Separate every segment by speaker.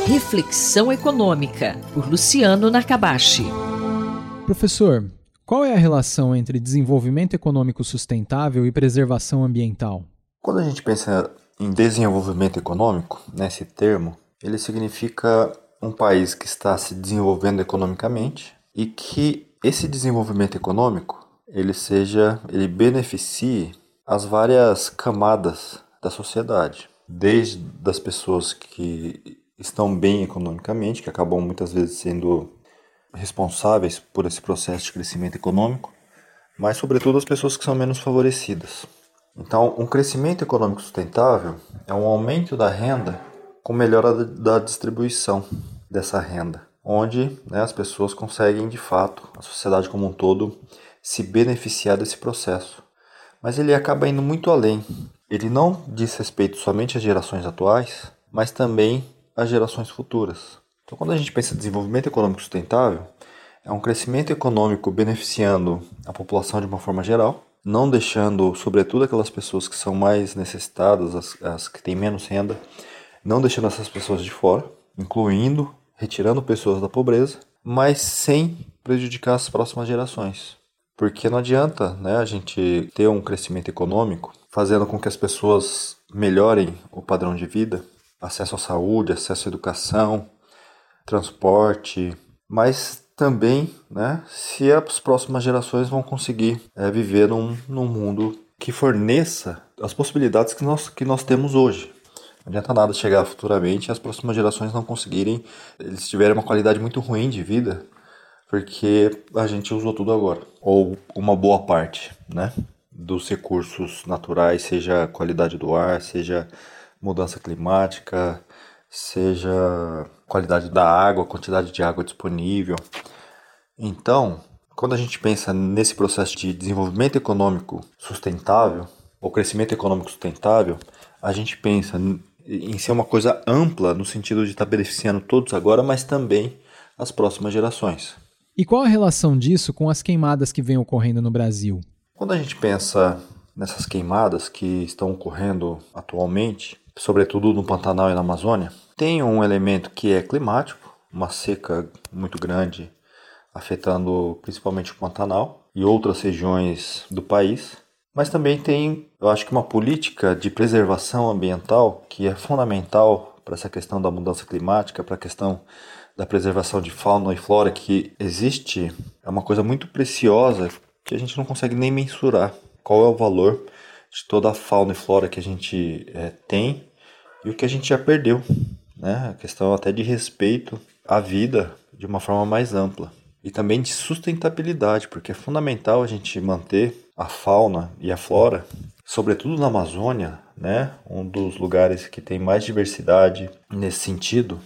Speaker 1: Reflexão Econômica, por Luciano Nakabashi.
Speaker 2: Professor, qual é a relação entre desenvolvimento econômico sustentável e preservação ambiental?
Speaker 3: Quando a gente pensa em desenvolvimento econômico, esse termo, ele significa um país que está se desenvolvendo economicamente e que esse desenvolvimento econômico ele beneficie as várias camadas da sociedade, desde as pessoas que estão bem economicamente, que acabam muitas vezes sendo responsáveis por esse processo de crescimento econômico, mas sobretudo as pessoas que são menos favorecidas. Então, um crescimento econômico sustentável é um aumento da renda com melhora da distribuição dessa renda, onde as pessoas conseguem, de fato, a sociedade como um todo, se beneficiar desse processo. Mas ele acaba indo muito além. Ele não diz respeito somente às gerações atuais, mas também às gerações futuras. Então, quando a gente pensa em desenvolvimento econômico sustentável, é um crescimento econômico beneficiando a população de uma forma geral, não deixando, sobretudo, aquelas pessoas que são mais necessitadas, as que têm menos renda, não deixando essas pessoas de fora, incluindo, retirando pessoas da pobreza, mas sem prejudicar as próximas gerações. Porque não adianta a gente ter um crescimento econômico fazendo com que as pessoas melhorem o padrão de vida, acesso à saúde, acesso à educação, transporte, mas também se as próximas gerações vão conseguir viver num mundo que forneça as possibilidades que nós temos hoje. Não adianta nada chegar futuramente e as próximas gerações não conseguirem, eles tiverem uma qualidade muito ruim de vida, porque a gente usou tudo agora, ou uma boa parte dos recursos naturais, seja a qualidade do ar, seja mudança climática, seja qualidade da água, quantidade de água disponível. Então, quando a gente pensa nesse processo de desenvolvimento econômico sustentável, ou crescimento econômico sustentável, a gente pensa em ser uma coisa ampla, no sentido de estar beneficiando todos agora, mas também as próximas gerações.
Speaker 2: E qual a relação disso com as queimadas que vêm ocorrendo no Brasil?
Speaker 3: Quando a gente pensa nessas queimadas que estão ocorrendo atualmente, sobretudo no Pantanal e na Amazônia, tem um elemento que é climático, uma seca muito grande afetando principalmente o Pantanal e outras regiões do país, mas também tem, eu acho que uma política de preservação ambiental que é fundamental para essa questão da mudança climática, para a questão da preservação de fauna e flora que existe, é uma coisa muito preciosa que a gente não consegue nem mensurar qual é o valor de toda a fauna e flora que a gente tem e o que a gente já perdeu, a questão até de respeito à vida de uma forma mais ampla e também de sustentabilidade, porque é fundamental a gente manter a fauna e a flora, sobretudo na Amazônia, um dos lugares que tem mais diversidade nesse sentido,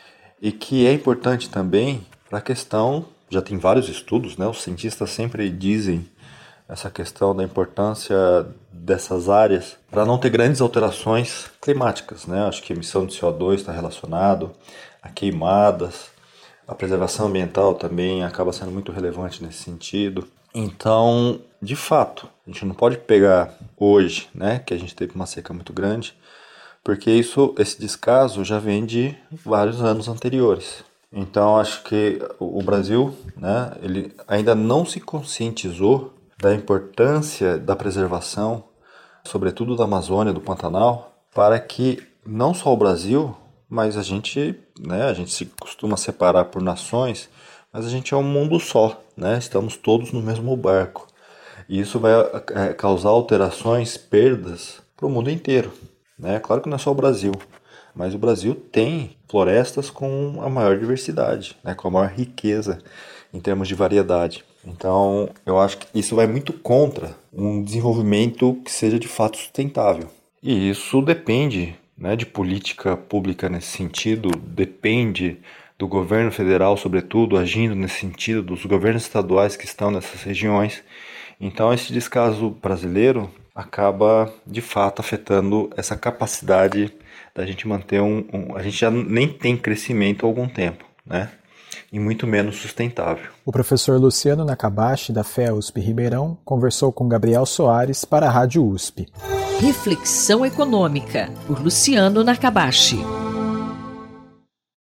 Speaker 3: e que é importante também para a questão, já tem vários estudos, os cientistas sempre dizem essa questão da importância dessas áreas para não ter grandes alterações climáticas, Acho que a emissão de CO2 está relacionado a queimadas, a preservação ambiental também acaba sendo muito relevante nesse sentido. Então, de fato, a gente não pode pegar hoje, que a gente teve uma seca muito grande, porque esse descaso já vem de vários anos anteriores. Então, acho que o Brasil, ele ainda não se conscientizou da importância da preservação, sobretudo da Amazônia, do Pantanal, para que não só o Brasil, mas a gente se costuma separar por nações, mas a gente é um mundo só, estamos todos no mesmo barco. E isso vai causar alterações, perdas para o mundo inteiro. Claro que não é só o Brasil, mas o Brasil tem florestas com a maior diversidade, com a maior riqueza em termos de variedade. Então, eu acho que isso vai muito contra um desenvolvimento que seja de fato sustentável. E isso depende de política pública nesse sentido, depende do governo federal, sobretudo, agindo nesse sentido, dos governos estaduais que estão nessas regiões. Então, esse descaso brasileiro acaba, de fato, afetando essa capacidade da gente manter a gente já nem tem crescimento há algum tempo, e muito menos sustentável.
Speaker 2: O professor Luciano Nakabashi, da FEUSP Ribeirão, conversou com Gabriel Soares para a Rádio USP.
Speaker 1: Reflexão Econômica, por Luciano Nakabashi.